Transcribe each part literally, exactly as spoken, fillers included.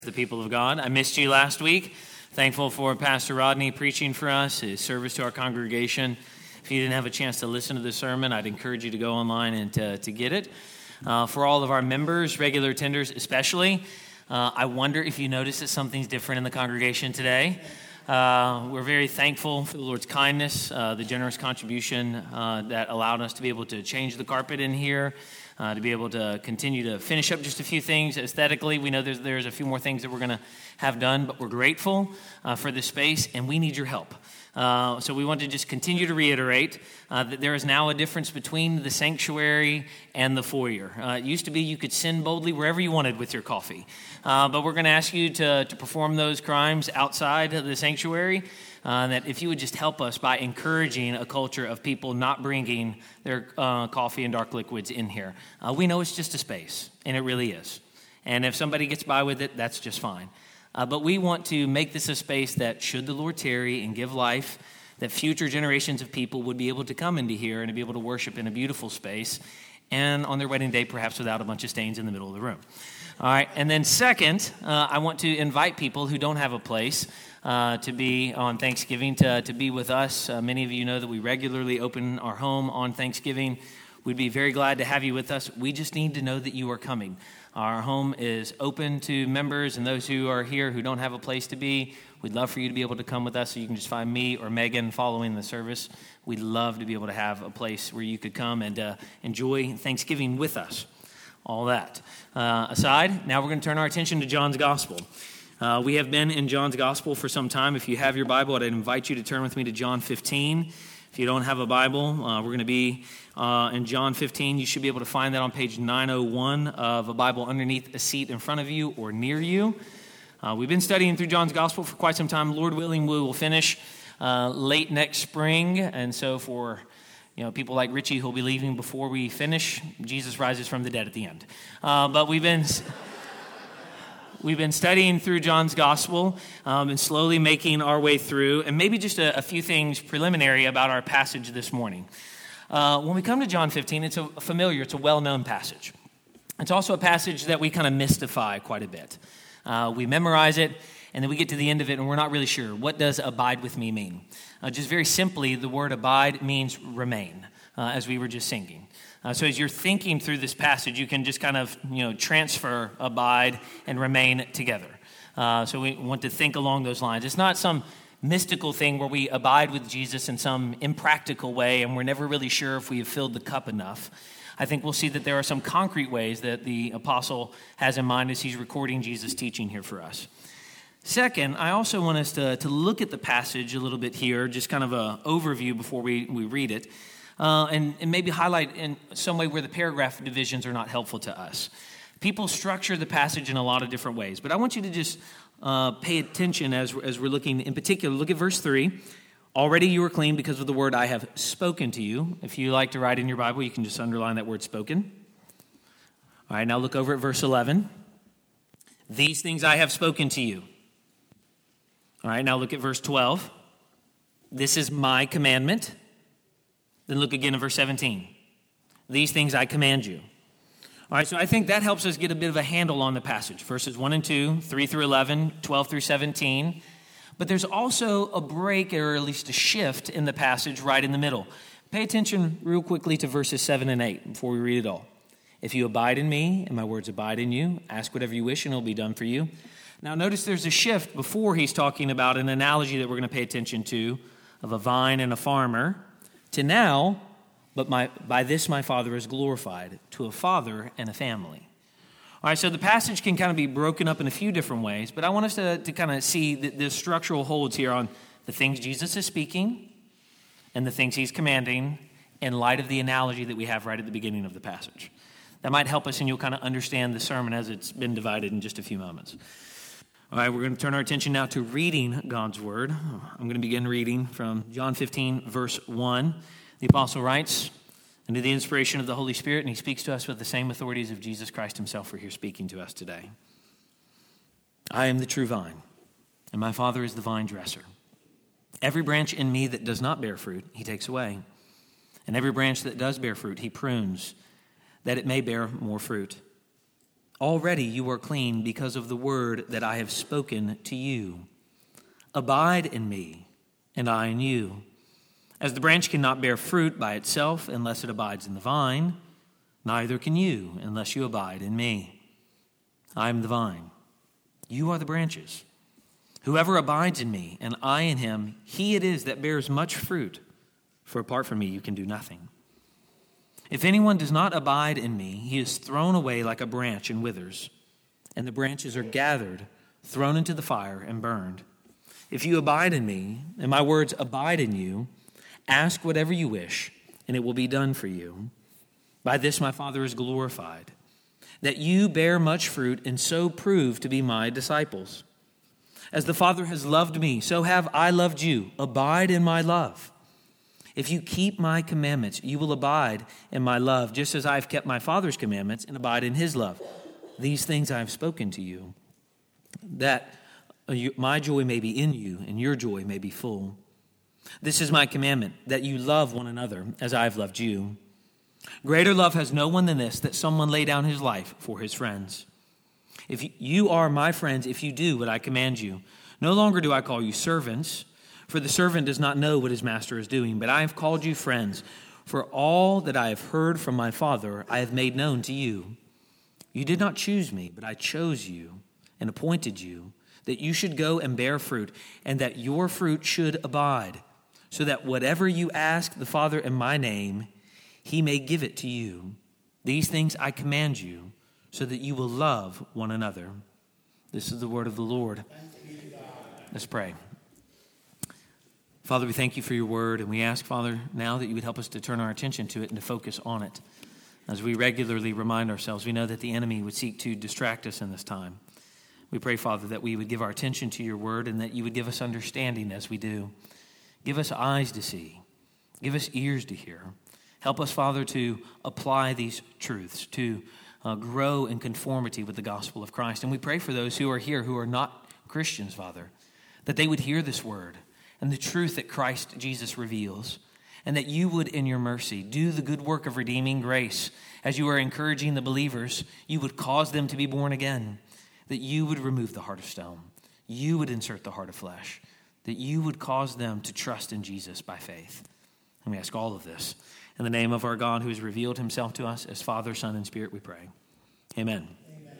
The people of God. I missed you last week. Thankful for Pastor Rodney preaching for us, his service to our congregation. If you didn't have a chance to listen to the sermon, I'd encourage you to go online and to, to get it. Uh, for all of our members, regular attenders especially, uh, I wonder if you notice that something's different in the congregation today. Uh, we're very thankful for the Lord's kindness, uh, the generous contribution uh, that allowed us to be able to change the carpet in here, uh, to be able to continue to finish up just a few things aesthetically. We know there's, there's a few more things that we're going to have done, but we're grateful uh, for this space, and we need your help. Uh, so we want to just continue to reiterate uh, that there is now a difference between the sanctuary and the foyer. Uh, it used to be you could sin boldly wherever you wanted with your coffee. Uh, but we're going to ask you to, to perform those crimes outside of the sanctuary, uh, that if you would just help us by encouraging a culture of people not bringing their uh, coffee and dark liquids in here. Uh, we know it's just a space, and it really is. And if somebody gets by with it, that's just fine. Uh, but we want to make this a space that, should the Lord tarry and give life, that future generations of people would be able to come into here and to be able to worship in a beautiful space, and on their wedding day, perhaps without a bunch of stains in the middle of the room. All right, and then second, uh, I want to invite people who don't have a place uh, to be on Thanksgiving, to, to be with us. Uh, many of you know that we regularly open our home on Thanksgiving. We'd be very glad to have you with us. We just need to know that you are coming. Our home is open to members and those who are here who don't have a place to be. We'd love for you to be able to come with us, so you can just find me or Megan following the service. We'd love to be able to have a place where you could come and uh, enjoy Thanksgiving with us. All that uh, aside, now we're going to turn our attention to John's Gospel. Uh, we have been in John's Gospel for some time. If you have your Bible, I'd invite you to turn with me to John fifteen. If you don't have a Bible, uh, we're going to be uh, in John fifteen. You should be able to find that on page nine oh one of a Bible underneath a seat in front of you or near you. Uh, we've been studying through John's Gospel for quite some time. Lord willing, we will finish uh, late next spring. And so for you know people like Richie who'll be leaving before we finish, Jesus rises from the dead at the end. Uh, but we've been... We've been studying through John's Gospel um, and slowly making our way through, and maybe just a, a few things preliminary about our passage this morning. Uh, when we come to John fifteen, it's a familiar, it's a well-known passage. It's also a passage that we kind of mystify quite a bit. Uh, we memorize it, and then we get to the end of it, and we're not really sure. What does abide with me mean? Uh, just very simply, the word abide means remain, uh, as we were just singing. Uh, so as you're thinking through this passage, you can just kind of, you know, transfer, abide, and remain together. Uh, so we want to think along those lines. It's not some mystical thing where we abide with Jesus in some impractical way, and we're never really sure if we have filled the cup enough. I think we'll see that there are some concrete ways that the apostle has in mind as he's recording Jesus' teaching here for us. Second, I also want us to, to look at the passage a little bit here, just kind of an overview before we, we read it. Uh, and, and maybe highlight in some way where the paragraph divisions are not helpful to us. People structure the passage in a lot of different ways, but I want you to just uh, pay attention as, as we're looking in particular. Look at verse three. Already you are clean because of the word I have spoken to you. If you like to write in your Bible, you can just underline that word spoken. All right, now look over at verse eleven. These things I have spoken to you. All right, now look at verse twelve. This is my commandment. Then look again at verse seventeen. These things I command you. All right, so I think that helps us get a bit of a handle on the passage. Verses one and two, three through eleven, twelve through seventeen. But there's also a break, or at least a shift in the passage right in the middle. Pay attention real quickly to verses seven and eight before we read it all. If you abide in me and my words abide in you, ask whatever you wish and it'll be done for you. Now notice there's a shift before he's talking about an analogy that we're going to pay attention to of a vine and a farmer, to now, but my, by this my Father is glorified, to a father and a family. All right, so the passage can kind of be broken up in a few different ways, but I want us to, to kind of see the, the structural holds here on the things Jesus is speaking and the things he's commanding in light of the analogy that we have right at the beginning of the passage. That might help us, and you'll kind of understand the sermon as it's been divided in just a few moments. All right, we're going to turn our attention now to reading God's word. I'm going to begin reading from John fifteen, verse one. The apostle writes, under the inspiration of the Holy Spirit, and he speaks to us with the same authorities of Jesus Christ himself, are here speaking to us today. I am the true vine, and my Father is the vine dresser. Every branch in me that does not bear fruit, he takes away. And every branch that does bear fruit, he prunes, that it may bear more fruit. Already you are clean because of the word that I have spoken to you. Abide in me, and I in you. As the branch cannot bear fruit by itself unless it abides in the vine, neither can you unless you abide in me. I am the vine. You are the branches. Whoever abides in me, and I in him, he it is that bears much fruit, for apart from me you can do nothing. If anyone does not abide in me, he is thrown away like a branch and withers, and the branches are gathered, thrown into the fire, and burned. If you abide in me, and my words abide in you, ask whatever you wish, and it will be done for you. By this my Father is glorified, that you bear much fruit and so prove to be my disciples. As the Father has loved me, so have I loved you. Abide in my love. If you keep my commandments, you will abide in my love, just as I have kept my Father's commandments and abide in his love. These things I have spoken to you, that my joy may be in you and your joy may be full. This is my commandment, that you love one another as I have loved you. Greater love has no one than this, that someone lay down his life for his friends. If you are my friends, if you do what I command you, no longer do I call you servants, for the servant does not know what his master is doing, but I have called you friends, for all that I have heard from my Father I have made known to you. You did not choose me, but I chose you and appointed you, that you should go and bear fruit, and that your fruit should abide, so that whatever you ask the Father in my name, he may give it to you. These things I command you, so that you will love one another. This is the word of the Lord. Let's pray. Father, we thank you for your word, and we ask, Father, now that you would help us to turn our attention to it and to focus on it. As we regularly remind ourselves, we know that the enemy would seek to distract us in this time. We pray, Father, that we would give our attention to your word and that you would give us understanding as we do. Give us eyes to see. Give us ears to hear. Help us, Father, to apply these truths, to uh, grow in conformity with the gospel of Christ. And we pray for those who are here who are not Christians, Father, that they would hear this word and the truth that Christ Jesus reveals, and that you would, in your mercy, do the good work of redeeming grace. As you are encouraging the believers, you would cause them to be born again, that you would remove the heart of stone, you would insert the heart of flesh, that you would cause them to trust in Jesus by faith. And we ask all of this in the name of our God who has revealed himself to us as Father, Son, and Spirit, we pray. Amen. Amen.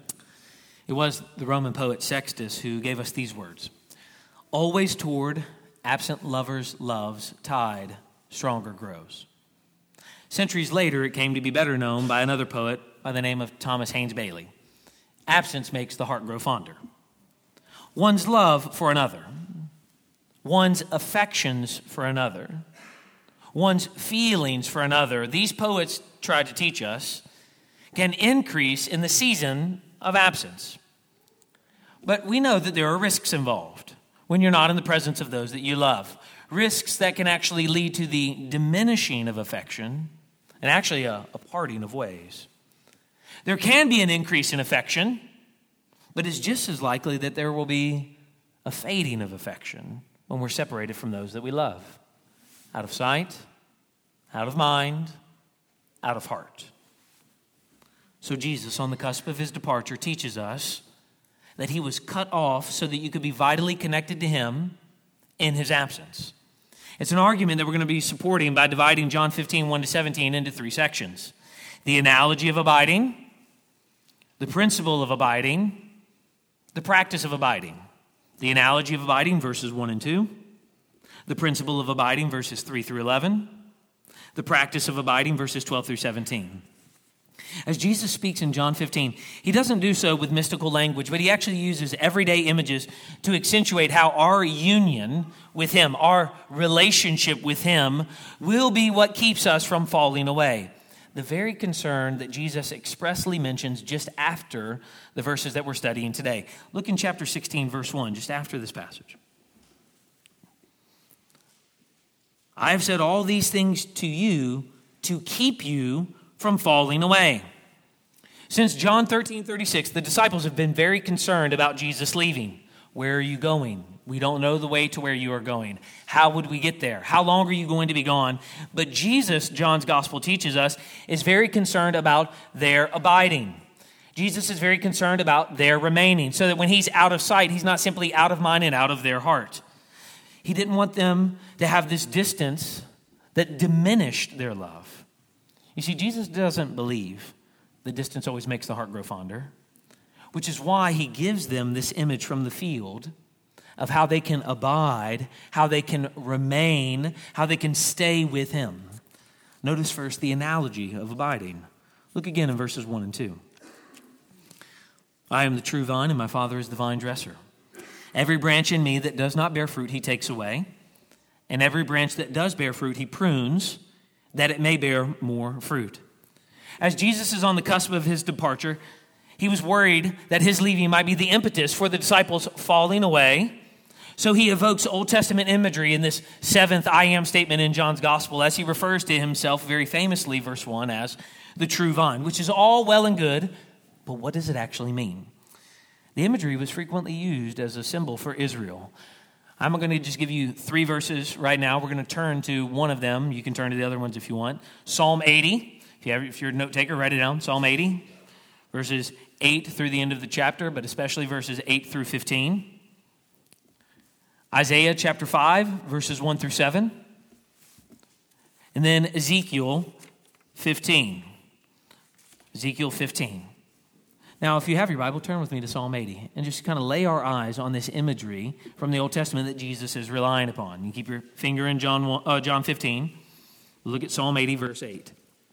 It was the Roman poet Sextus who gave us these words. Always toward absent lovers' love's tide stronger grows. Centuries later, it came to be better known by another poet by the name of Thomas Haynes Bailey. Absence makes the heart grow fonder. One's love for another, one's affections for another, one's feelings for another, these poets tried to teach us, can increase in the season of absence. But we know that there are risks involved when you're not in the presence of those that you love. Risks that can actually lead to the diminishing of affection and actually a, a parting of ways. There can be an increase in affection, but it's just as likely that there will be a fading of affection when we're separated from those that we love. Out of sight, out of mind, out of heart. So Jesus, on the cusp of his departure, teaches us that he was cut off so that you could be vitally connected to him in his absence. It's an argument that we're going to be supporting by dividing John fifteen, one to seventeen into three sections. The analogy of abiding, the principle of abiding, the practice of abiding. The analogy of abiding, verses one and two. The principle of abiding, verses three through eleven. The practice of abiding, verses twelve through seventeen. As Jesus speaks in John fifteen, he doesn't do so with mystical language, but he actually uses everyday images to accentuate how our union with him, our relationship with him, will be what keeps us from falling away. The very concern that Jesus expressly mentions just after the verses that we're studying today. Look in chapter sixteen, verse one, just after this passage. I have said all these things to you to keep you from falling away. Since John thirteen thirty-six, the disciples have been very concerned about Jesus leaving. Where are you going? We don't know the way to where you are going. How would we get there? How long are you going to be gone? But Jesus, John's gospel teaches us, is very concerned about their abiding. Jesus is very concerned about their remaining, so that when he's out of sight, he's not simply out of mind and out of their heart. He didn't want them to have this distance that diminished their love. You see, Jesus doesn't believe the distance always makes the heart grow fonder, which is why he gives them this image from the field of how they can abide, how they can remain, how they can stay with him. Notice first the analogy of abiding. Look again in verses one and two. I am the true vine, and my Father is the vine dresser. Every branch in me that does not bear fruit, he takes away. And every branch that does bear fruit, he prunes, that it may bear more fruit. As Jesus is on the cusp of his departure, he was worried that his leaving might be the impetus for the disciples falling away. So he evokes Old Testament imagery in this seventh I am statement in John's gospel, as he refers to himself very famously, verse one, as the true vine, which is all well and good, but what does it actually mean? The imagery was frequently used as a symbol for Israel. I'm going to just give you three verses right now. We're going to turn to one of them. You can turn to the other ones if you want. Psalm eighty. If, you have, if you're a note taker, write it down. Psalm eighty, verses eight through the end of the chapter, but especially verses eight through fifteen. Isaiah chapter five, verses one through seven. And then Ezekiel fifteen. Ezekiel fifteen. Now, if you have your Bible, turn with me to Psalm eighty and just kind of lay our eyes on this imagery from the Old Testament that Jesus is relying upon. You keep your finger in John, uh, John fifteen. Look at Psalm eighty, verse eight.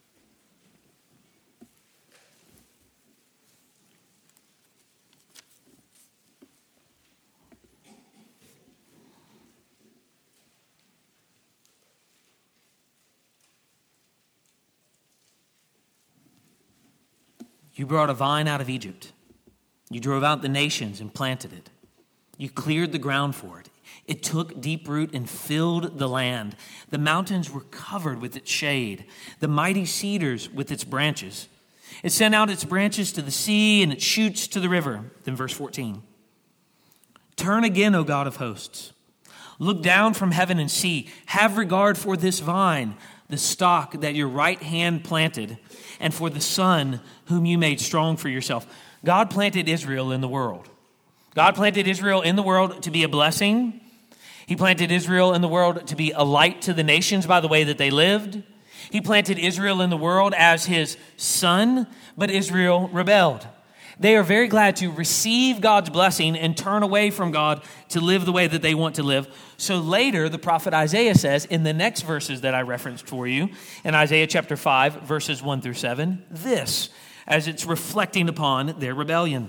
You brought a vine out of Egypt. You drove out the nations and planted it. You cleared the ground for it. It took deep root and filled the land. The mountains were covered with its shade, the mighty cedars with its branches. It sent out its branches to the sea and its shoots to the river. Then verse fourteen. Turn again, O God of hosts. Look down from heaven and see. Have regard for this vine, the stock that your right hand planted, and for the son whom you made strong for yourself. God planted Israel in the world. God planted Israel in the world to be a blessing. He planted Israel in the world to be a light to the nations by the way that they lived. He planted Israel in the world as his son, but Israel rebelled. They are very glad to receive God's blessing and turn away from God to live the way that they want to live. So later, the prophet Isaiah says in the next verses that I referenced for you, in Isaiah chapter five, verses one through seven, this, as it's reflecting upon their rebellion.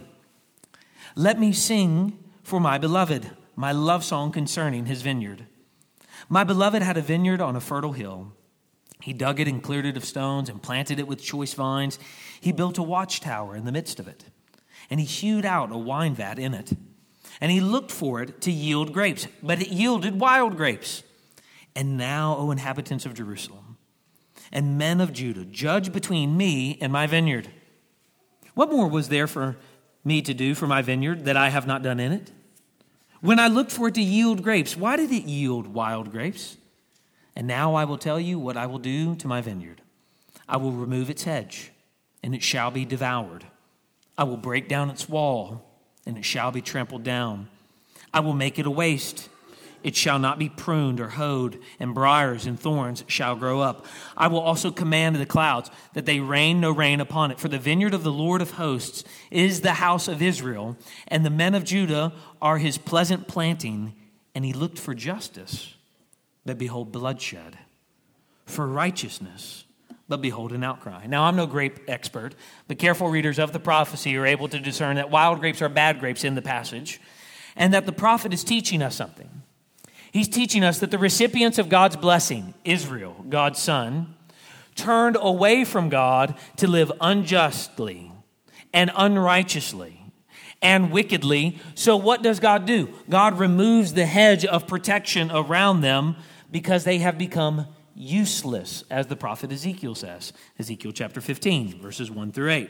Let me sing for my beloved, my love song concerning his vineyard. My beloved had a vineyard on a fertile hill. He dug it and cleared it of stones and planted it with choice vines. He built a watchtower in the midst of it, and he hewed out a wine vat in it. And he looked for it to yield grapes, but it yielded wild grapes. And now, O inhabitants of Jerusalem and men of Judah, judge between me and my vineyard. What more was there for me to do for my vineyard that I have not done in it? When I looked for it to yield grapes, why did it yield wild grapes? And now I will tell you what I will do to my vineyard. I will remove its hedge, and it shall be devoured. I will break down its wall, and it shall be trampled down. I will make it a waste. It shall not be pruned or hoed, and briars and thorns shall grow up. I will also command the clouds that they rain no rain upon it. For the vineyard of the Lord of hosts is the house of Israel, and the men of Judah are his pleasant planting. And he looked for justice, but behold bloodshed, for righteousness, but behold an outcry. Now, I'm no grape expert, but careful readers of the prophecy are able to discern that wild grapes are bad grapes in the passage, and that the prophet is teaching us something. He's teaching us that the recipients of God's blessing, Israel, God's son, turned away from God to live unjustly and unrighteously and wickedly. So what does God do? God removes the hedge of protection around them because they have become useless, as the prophet Ezekiel says. Ezekiel chapter fifteen, verses one through eight.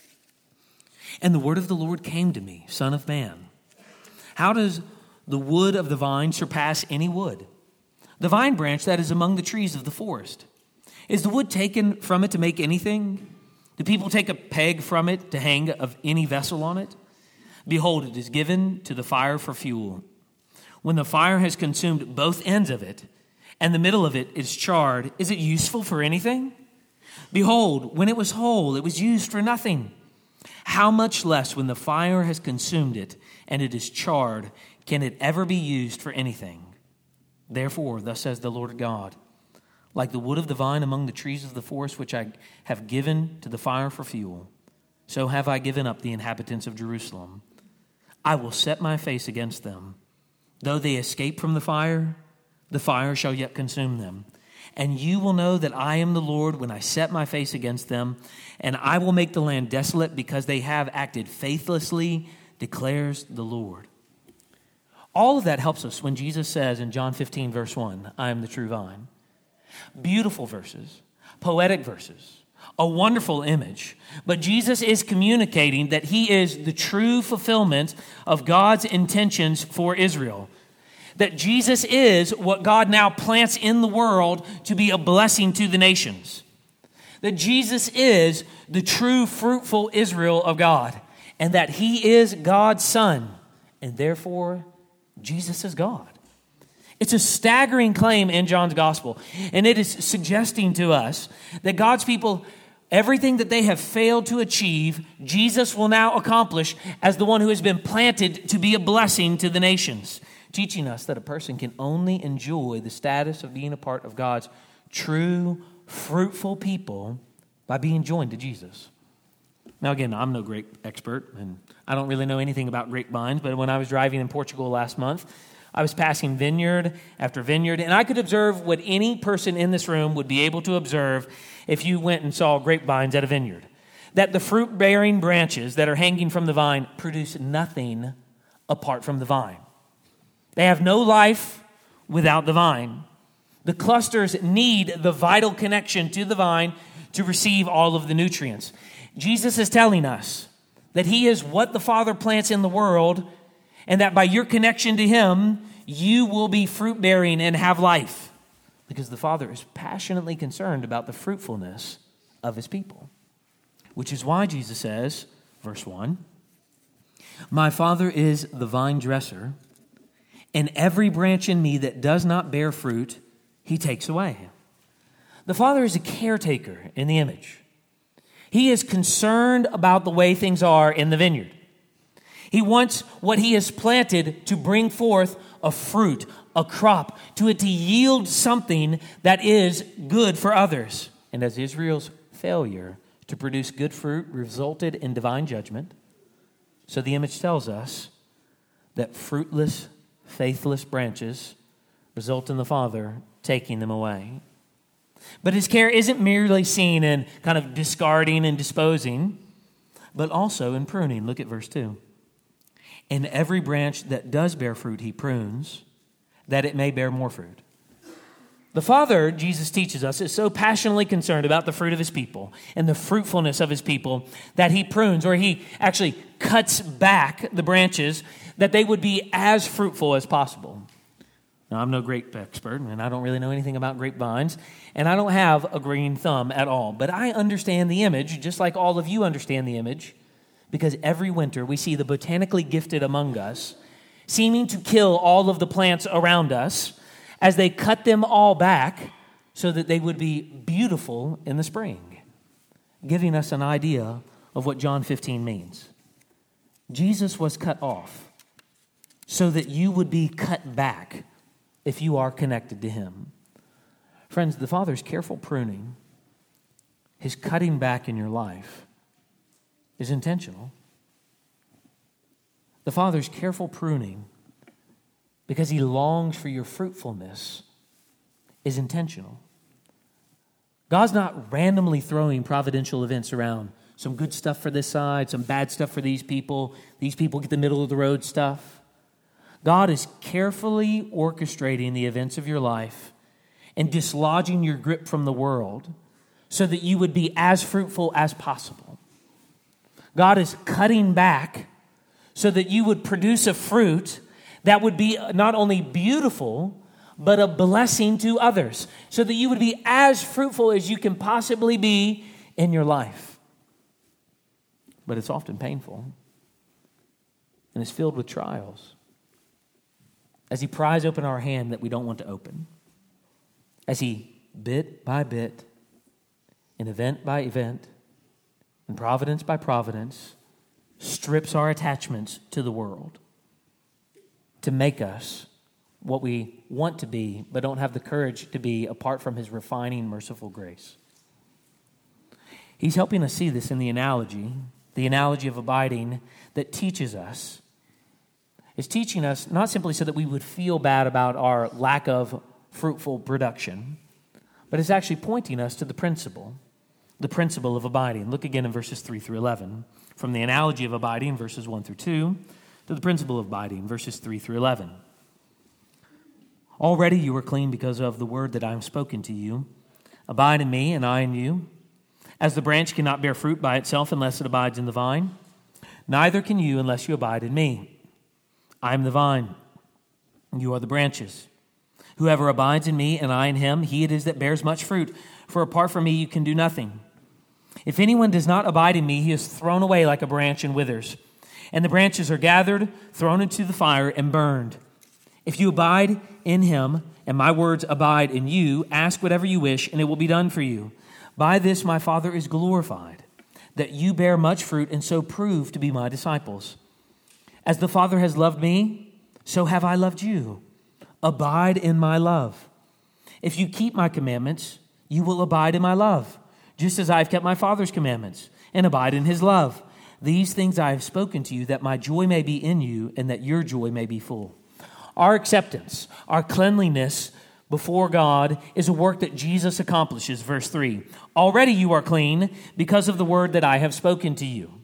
And the word of the Lord came to me, Son of man. How does the wood of the vine surpass any wood? The vine branch that is among the trees of the forest. Is the wood taken from it to make anything? Do people take a peg from it to hang of any vessel on it? Behold, it is given to the fire for fuel. When the fire has consumed both ends of it, and the middle of it is charred, is it useful for anything? Behold, when it was whole, it was used for nothing. How much less when the fire has consumed it, and it is charred, can it ever be used for anything? Therefore, thus says the Lord God, like the wood of the vine among the trees of the forest, which I have given to the fire for fuel, so have I given up the inhabitants of Jerusalem. I will set my face against them. Though they escape from the fire, the fire shall yet consume them. And you will know that I am the Lord when I set my face against them, and I will make the land desolate because they have acted faithlessly, declares the Lord. All of that helps us when Jesus says in John fifteen, verse one, I am the true vine. Beautiful verses, poetic verses, a wonderful image. But Jesus is communicating that he is the true fulfillment of God's intentions for Israel. That Jesus is what God now plants in the world to be a blessing to the nations. That Jesus is the true fruitful Israel of God. And that he is God's son. And therefore, Jesus is God. It's a staggering claim in John's gospel. And it is suggesting to us that God's people, everything that they have failed to achieve, Jesus will now accomplish as the one who has been planted to be a blessing to the nations. Teaching us that a person can only enjoy the status of being a part of God's true, fruitful people by being joined to Jesus. Now, again, I'm no grape expert, and I don't really know anything about grapevines, but when I was driving in Portugal last month, I was passing vineyard after vineyard, and I could observe what any person in this room would be able to observe if you went and saw grapevines at a vineyard. That the fruit-bearing branches that are hanging from the vine produce nothing apart from the vine. They have no life without the vine. The clusters need the vital connection to the vine to receive all of the nutrients. Jesus is telling us that he is what the Father plants in the world, and that by your connection to him, you will be fruit-bearing and have life. Because the Father is passionately concerned about the fruitfulness of his people. Which is why Jesus says, verse one, my Father is the vine dresser, and every branch in me that does not bear fruit, he takes away. The Father is a caretaker in the image. He is concerned about the way things are in the vineyard. He wants what he has planted to bring forth a fruit, a crop, to it to yield something that is good for others. And as Israel's failure to produce good fruit resulted in divine judgment, so the image tells us that fruitless, faithless branches result in the Father taking them away. But his care isn't merely seen in kind of discarding and disposing, but also in pruning. Look at verse two. And every branch that does bear fruit, he prunes, that it may bear more fruit. The Father, Jesus teaches us, is so passionately concerned about the fruit of his people and the fruitfulness of his people that he prunes, or he actually cuts back the branches that they would be as fruitful as possible. Now, I'm no grape expert, and I don't really know anything about grapevines, and I don't have a green thumb at all. But I understand the image, just like all of you understand the image, because every winter we see the botanically gifted among us seeming to kill all of the plants around us as they cut them all back so that they would be beautiful in the spring, giving us an idea of what John fifteen means. Jesus was cut off so that you would be cut back if you are connected to him. Friends, the Father's careful pruning, his cutting back in your life, is intentional. The Father's careful pruning, because he longs for your fruitfulness, is intentional. God's not randomly throwing providential events around. Some good stuff for this side, some bad stuff for these people. These people get the middle of the road stuff. God is carefully orchestrating the events of your life and dislodging your grip from the world so that you would be as fruitful as possible. God is cutting back so that you would produce a fruit that would be not only beautiful, but a blessing to others, so that you would be as fruitful as you can possibly be in your life. but it's often painful. And it's filled with trials. As he pries open our hand that we don't want to open. As he, bit by bit, and event by event, and providence by providence, strips our attachments to the world to make us what we want to be, but don't have the courage to be apart from his refining, merciful grace. He's helping us see this in the analogy, the analogy of abiding that teaches us. It's teaching us not simply so that we would feel bad about our lack of fruitful production, but it's actually pointing us to the principle, the principle of abiding. Look again in verses three through eleven. From the analogy of abiding, verses one through two, to the principle of abiding, verses three through eleven. Already you are clean because of the word that I have spoken to you. Abide in me, and I in you. As the branch cannot bear fruit by itself unless it abides in the vine, neither can you unless you abide in me. I am the vine, and you are the branches. Whoever abides in me, and I in him, he it is that bears much fruit. For apart from me you can do nothing. If anyone does not abide in me, he is thrown away like a branch and withers. And the branches are gathered, thrown into the fire, and burned. If you abide in him, and my words abide in you, ask whatever you wish, and it will be done for you. By this my Father is glorified, that you bear much fruit, and so prove to be my disciples. As the Father has loved me, so have I loved you. Abide in my love. If you keep my commandments, you will abide in my love, just as I have kept my Father's commandments, and abide in his love. These things I have spoken to you, that my joy may be in you, and that your joy may be full. Our acceptance, our cleanliness before God is a work that Jesus accomplishes. Verse three, already you are clean because of the word that I have spoken to you.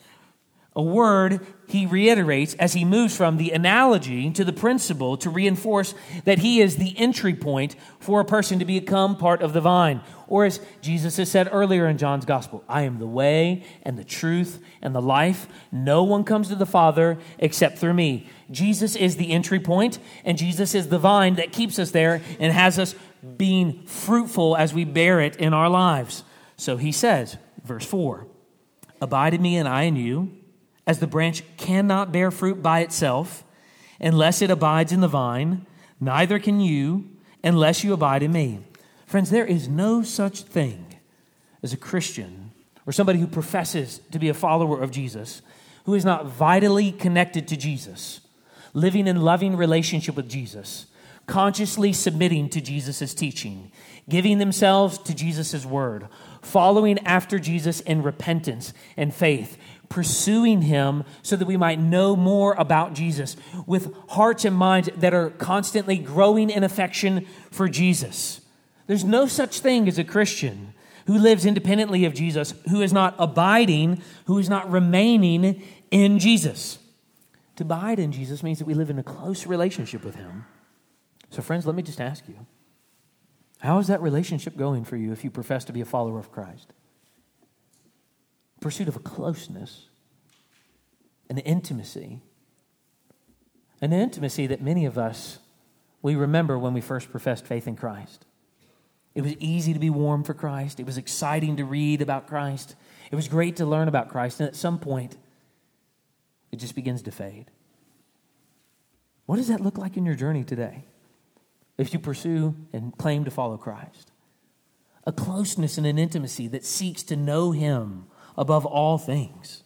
A word he reiterates as he moves from the analogy to the principle to reinforce that he is the entry point for a person to become part of the vine. Or as Jesus has said earlier in John's gospel, I am the way and the truth and the life. No one comes to the Father except through me. Jesus is the entry point, and Jesus is the vine that keeps us there and has us being fruitful as we bear it in our lives. So he says, verse four, abide in me and I in you, as the branch cannot bear fruit by itself unless it abides in the vine, neither can you unless you abide in me. Friends, there is no such thing as a Christian or somebody who professes to be a follower of Jesus who is not vitally connected to Jesus, living in loving relationship with Jesus, consciously submitting to Jesus' teaching, giving themselves to Jesus' word, following after Jesus in repentance and faith, pursuing him so that we might know more about Jesus, with hearts and minds that are constantly growing in affection for Jesus. There's no such thing as a Christian who lives independently of Jesus, who is not abiding, who is not remaining in Jesus. To abide in Jesus means that we live in a close relationship with him. So friends, let me just ask you, how is that relationship going for you if you profess to be a follower of Christ? Pursuit of a closeness, an intimacy, an intimacy that many of us, we remember when we first professed faith in Christ. It was easy to be warm for Christ. It was exciting to read about Christ. It was great to learn about Christ. And at some point, it just begins to fade. What does that look like in your journey today if you pursue and claim to follow Christ? A closeness and an intimacy that seeks to know him above all things.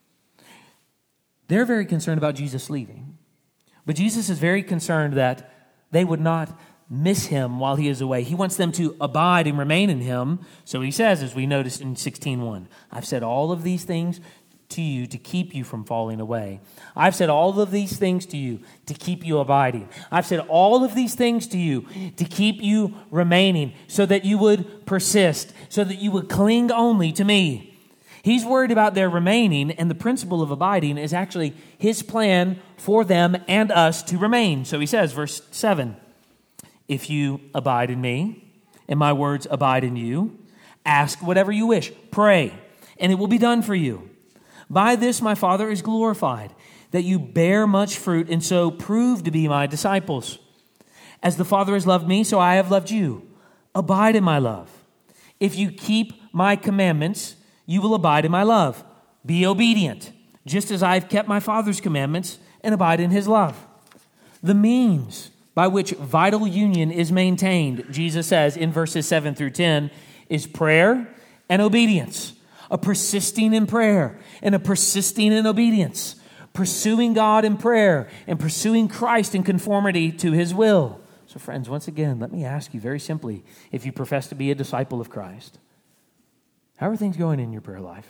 They're very concerned about Jesus leaving. But Jesus is very concerned that they would not miss him while he is away. He wants them to abide and remain in him. So he says, as we noticed in sixteen one, I've said all of these things to you to keep you from falling away. I've said all of these things to you to keep you abiding. I've said all of these things to you to keep you remaining, so that you would persist, so that you would cling only to me. He's worried about their remaining, and the principle of abiding is actually his plan for them and us to remain. So he says, verse seven, if you abide in me, and my words abide in you, ask whatever you wish, pray, and it will be done for you. By this my Father is glorified, that you bear much fruit, and so prove to be my disciples. As the Father has loved me, so I have loved you. Abide in my love. If you keep my commandments, you will abide in my love, Be obedient, just as I have kept my Father's commandments and abide in his love. The means by which vital union is maintained, Jesus says in verses seven through ten, is prayer and obedience. A persisting in prayer and a persisting in obedience. Pursuing God in prayer and pursuing Christ in conformity to his will. So friends, once again, let me ask you very simply, if you profess to be a disciple of Christ, how are things going in your prayer life?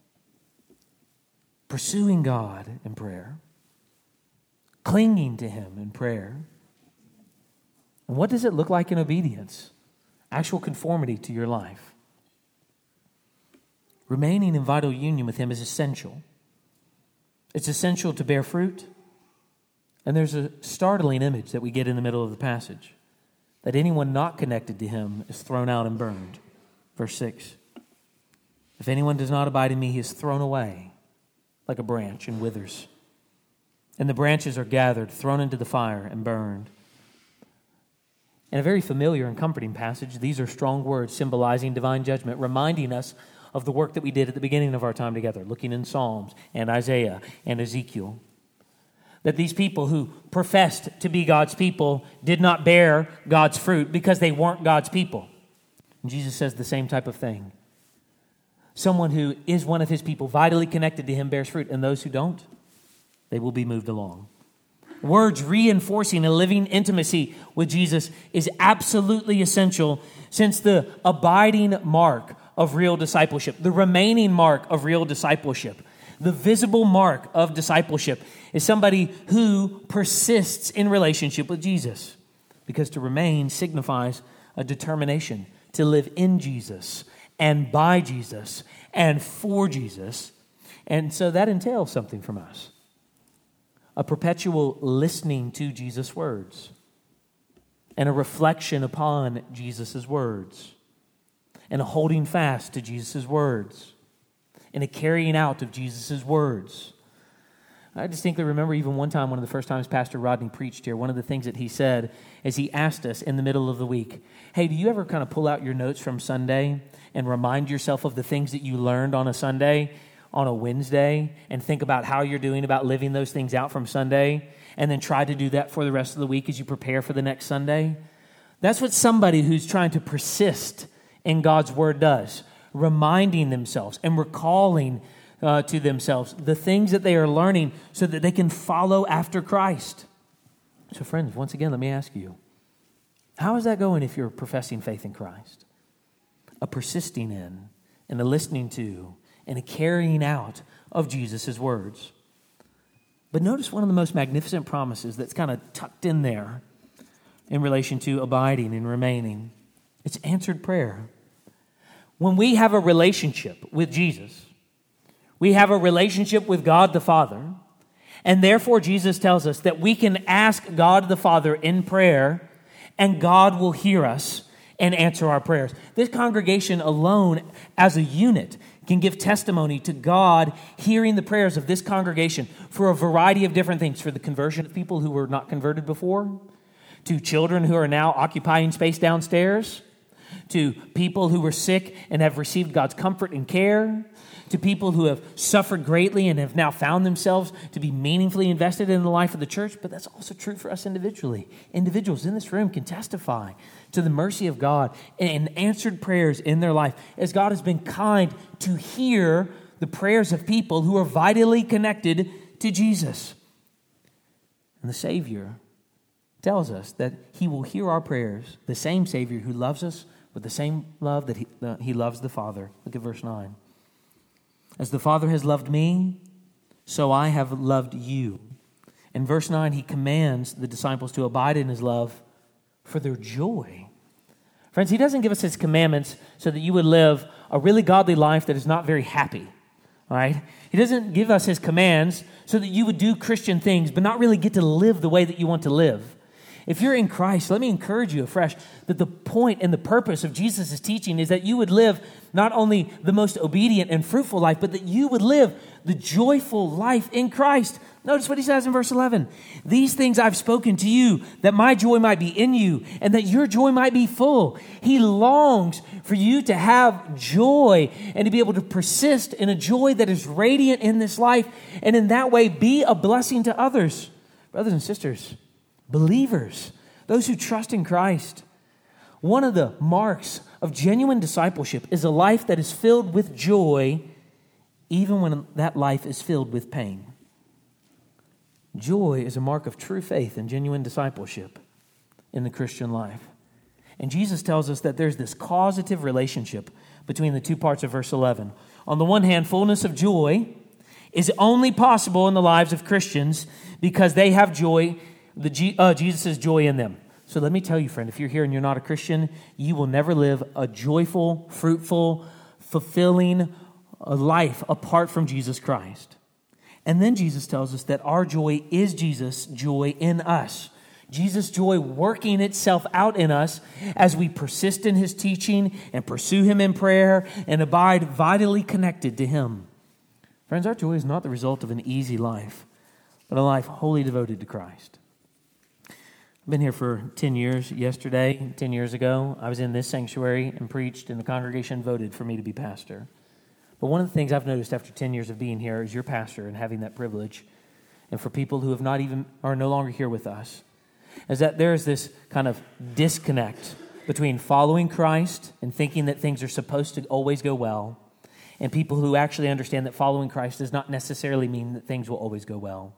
Pursuing God in prayer, clinging to him in prayer. And what does it look like in obedience? Actual conformity to your life. Remaining in vital union with him is essential. It's essential to bear fruit. And there's a startling image that we get in the middle of the passage, that anyone not connected to him is thrown out and burned. Verse six. If anyone does not abide in me, he is thrown away like a branch and withers. And the branches are gathered, thrown into the fire, and burned. In a very familiar and comforting passage, these are strong words symbolizing divine judgment, reminding us of the work that we did at the beginning of our time together, looking in Psalms and Isaiah and Ezekiel. That these people who professed to be God's people did not bear God's fruit because they weren't God's people. And Jesus says the same type of thing. Someone who is one of his people, vitally connected to him, bears fruit, and those who don't, they will be moved along. Words reinforcing a living intimacy with Jesus is absolutely essential, since the abiding mark of real discipleship, the remaining mark of real discipleship, the visible mark of discipleship is somebody who persists in relationship with Jesus. Because to remain signifies a determination to live in Jesus and by Jesus and for Jesus. And so that entails something from us. A perpetual listening to Jesus' words and a reflection upon Jesus' words and a holding fast to Jesus' words and a carrying out of Jesus' words. I distinctly remember even one time, one of the first times Pastor Rodney preached here, one of the things that he said is he asked us in the middle of the week, hey, do you ever kind of pull out your notes from Sunday and remind yourself of the things that you learned on a Sunday, on a Wednesday, and think about how you're doing about living those things out from Sunday, and then try to do that for the rest of the week as you prepare for the next Sunday? That's what somebody who's trying to persist in God's word does, reminding themselves and recalling uh, to themselves the things that they are learning so that they can follow after Christ. So friends, once again, let me ask you, how is that going if you're professing faith in Christ? A persisting in and a listening to and a carrying out of Jesus' words. But notice one of the most magnificent promises that's kind of tucked in there in relation to abiding and remaining. It's answered prayer. When we have a relationship with Jesus, we have a relationship with God the Father, and therefore Jesus tells us that we can ask God the Father in prayer, and God will hear us and answer our prayers. This congregation alone, as a unit, can give testimony to God hearing the prayers of this congregation for a variety of different things, for the conversion of people who were not converted before, to children who are now occupying space downstairs, to people who were sick and have received God's comfort and care, to people who have suffered greatly and have now found themselves to be meaningfully invested in the life of the church. But that's also true for us individually. Individuals in this room can testify to the mercy of God and answered prayers in their life, as God has been kind to hear the prayers of people who are vitally connected to Jesus. And the Savior tells us that he will hear our prayers, the same Savior who loves us with the same love that he, uh, he loves the Father. Look at verse nine. As the Father has loved me, so I have loved you. In verse nine, he commands the disciples to abide in his love for their joy. Friends, he doesn't give us his commandments so that you would live a really godly life that is not very happy. All right? He doesn't give us his commands so that you would do Christian things but not really get to live the way that you want to live. If you're in Christ, let me encourage you afresh that the point and the purpose of Jesus' teaching is that you would live not only the most obedient and fruitful life, but that you would live the joyful life in Christ. Notice what he says in verse eleven. These things I've spoken to you, that my joy might be in you, and that your joy might be full. He longs for you to have joy and to be able to persist in a joy that is radiant in this life, and in that way be a blessing to others. Brothers and sisters, believers, those who trust in Christ, one of the marks of genuine discipleship is a life that is filled with joy, even when that life is filled with pain. Joy is a mark of true faith and genuine discipleship in the Christian life. And Jesus tells us that there's this causative relationship between the two parts of verse eleven. On the one hand, fullness of joy is only possible in the lives of Christians because they have joy, the G, uh, Jesus' joy in them. So let me tell you, friend, if you're here and you're not a Christian, you will never live a joyful, fruitful, fulfilling life apart from Jesus Christ. And then Jesus tells us that our joy is Jesus' joy in us. Jesus' joy working itself out in us as we persist in his teaching and pursue him in prayer and abide vitally connected to him. Friends, our joy is not the result of an easy life, but a life wholly devoted to Christ. I've been here for ten years. Yesterday, ten years ago, I was in this sanctuary and preached, and the congregation voted for me to be pastor. But one of the things I've noticed after ten years of being here as your pastor and having that privilege, and for people who have not even are no longer here with us, is that there is this kind of disconnect between following Christ and thinking that things are supposed to always go well, and people who actually understand that following Christ does not necessarily mean that things will always go well.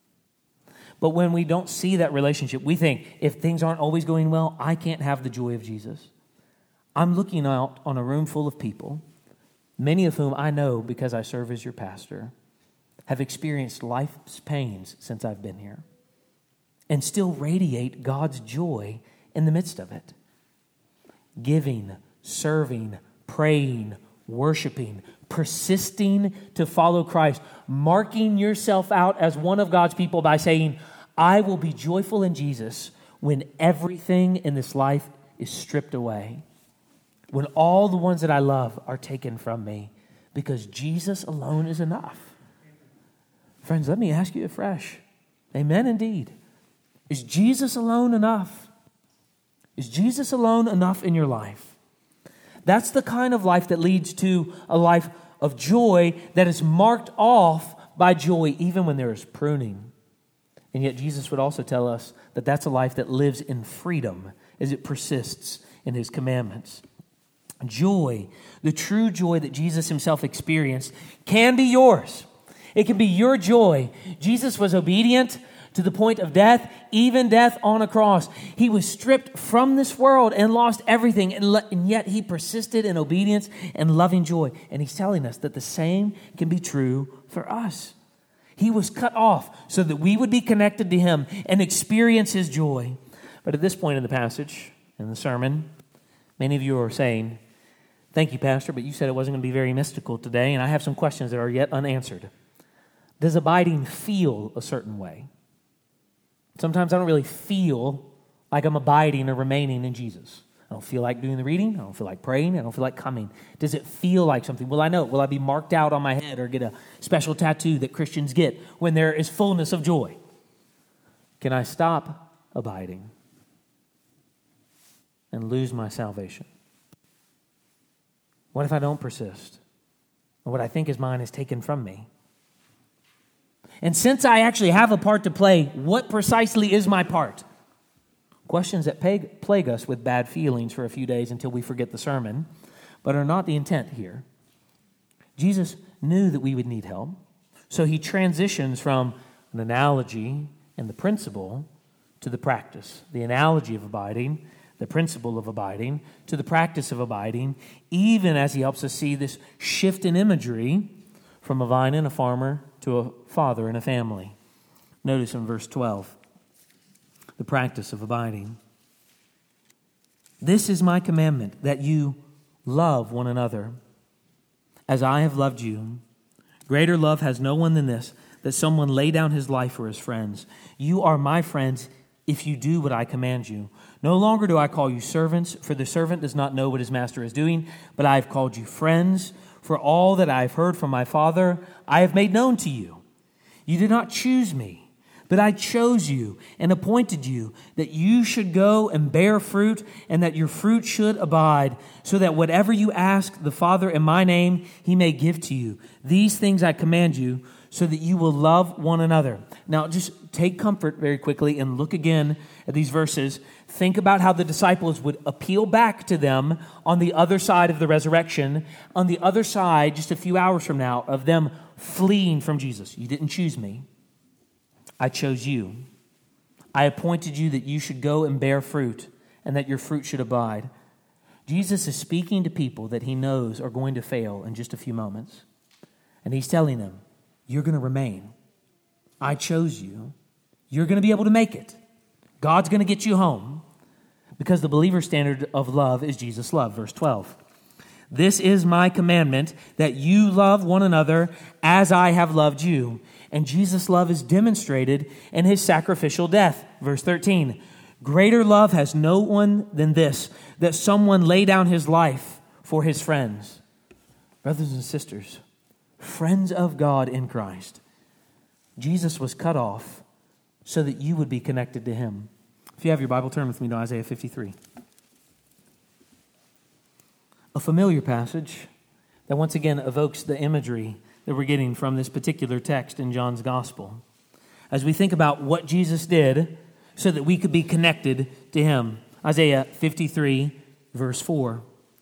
But when we don't see that relationship, we think, if things aren't always going well, I can't have the joy of Jesus. I'm looking out on a room full of people, many of whom I know because I serve as your pastor, have experienced life's pains since I've been here, and still radiate God's joy in the midst of it. Giving, serving, praying, worshiping, persisting to follow Christ, marking yourself out as one of God's people by saying, I will be joyful in Jesus when everything in this life is stripped away, when all the ones that I love are taken from me, because Jesus alone is enough. Friends, let me ask you afresh. Amen indeed. Is Jesus alone enough? Is Jesus alone enough in your life? That's the kind of life that leads to a life of joy that is marked off by joy even when there is pruning. And yet Jesus would also tell us that that's a life that lives in freedom as it persists in his commandments. Joy, the true joy that Jesus himself experienced, can be yours. It can be your joy. Jesus was obedient to the point of death, even death on a cross. He was stripped from this world and lost everything, and, le- and yet he persisted in obedience and loving joy. And he's telling us that the same can be true for us. He was cut off so that we would be connected to him and experience his joy. But at this point in the passage, in the sermon, many of you are saying, thank you, Pastor, but you said it wasn't going to be very mystical today, and I have some questions that are yet unanswered. Does abiding feel a certain way? Sometimes I don't really feel like I'm abiding or remaining in Jesus. I don't feel like doing the reading. I don't feel like praying. I don't feel like coming. Does it feel like something? Will I know? Will I be marked out on my head or get a special tattoo that Christians get when there is fullness of joy? Can I stop abiding and lose my salvation? What if I don't persist? Or what I think is mine is taken from me? And since I actually have a part to play, what precisely is my part? Questions that plague us with bad feelings for a few days until we forget the sermon, but are not the intent here. Jesus knew that we would need help, so he transitions from an analogy and the principle to the practice. The analogy of abiding, the principle of abiding, to the practice of abiding, even as he helps us see this shift in imagery from a vine and a farmer to a father and a family. Notice in verse twelve, the practice of abiding. This is my commandment, that you love one another as I have loved you. Greater love has no one than this, that someone lay down his life for his friends. You are my friends if you do what I command you. No longer do I call you servants, for the servant does not know what his master is doing, but I have called you friends, For all that I have heard from my Father, I have made known to you. You did not choose me, but I chose you and appointed you that you should go and bear fruit and that your fruit should abide, so that whatever you ask the Father in my name, he may give to you. These things I command you, so that you will love one another. Now, just take comfort very quickly and look again at these verses. Think about how the disciples would appeal back to them on the other side of the resurrection, on the other side, just a few hours from now, of them fleeing from Jesus. You didn't choose me. I chose you. I appointed you that you should go and bear fruit, and that your fruit should abide. Jesus is speaking to people that he knows are going to fail in just a few moments. And he's telling them, you're going to remain. I chose you. You're going to be able to make it. God's going to get you home, because the believer's standard of love is Jesus' love. Verse twelve. This is my commandment, that you love one another as I have loved you. And Jesus' love is demonstrated in his sacrificial death. Verse thirteen. Greater love has no one than this, that someone lay down his life for his friends. Brothers and sisters, friends of God in Christ, Jesus was cut off so that you would be connected to him. If you have your Bible, turn with me to Isaiah fifty-three. A familiar passage that once again evokes the imagery that we're getting from this particular text in John's Gospel, as we think about what Jesus did so that we could be connected to him. Isaiah fifty-three, verse four.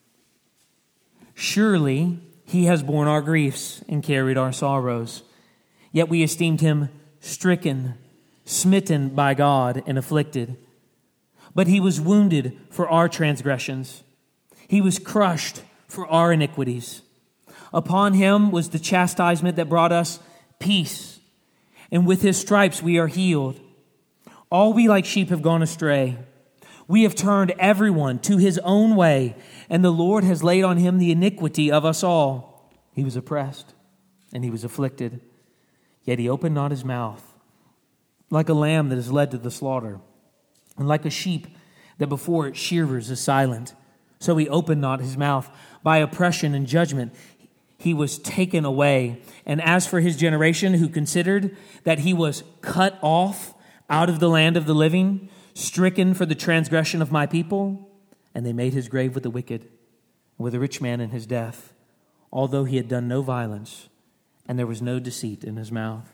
Surely he has borne our griefs and carried our sorrows, yet we esteemed him stricken, smitten by God, and afflicted. But he was wounded for our transgressions. He was crushed for our iniquities. Upon him was the chastisement that brought us peace, and with his stripes we are healed. All we like sheep have gone astray. We have turned everyone to his own way, and the Lord has laid on him the iniquity of us all. He was oppressed, and he was afflicted, yet he opened not his mouth. Like a lamb that is led to the slaughter, and like a sheep that before its shearers is silent, so he opened not his mouth. By oppression and judgment he was taken away. And as for his generation, who considered that he was cut off out of the land of the living, stricken for the transgression of my people, and they made his grave with the wicked, and with a rich man in his death, although he had done no violence, and there was no deceit in his mouth.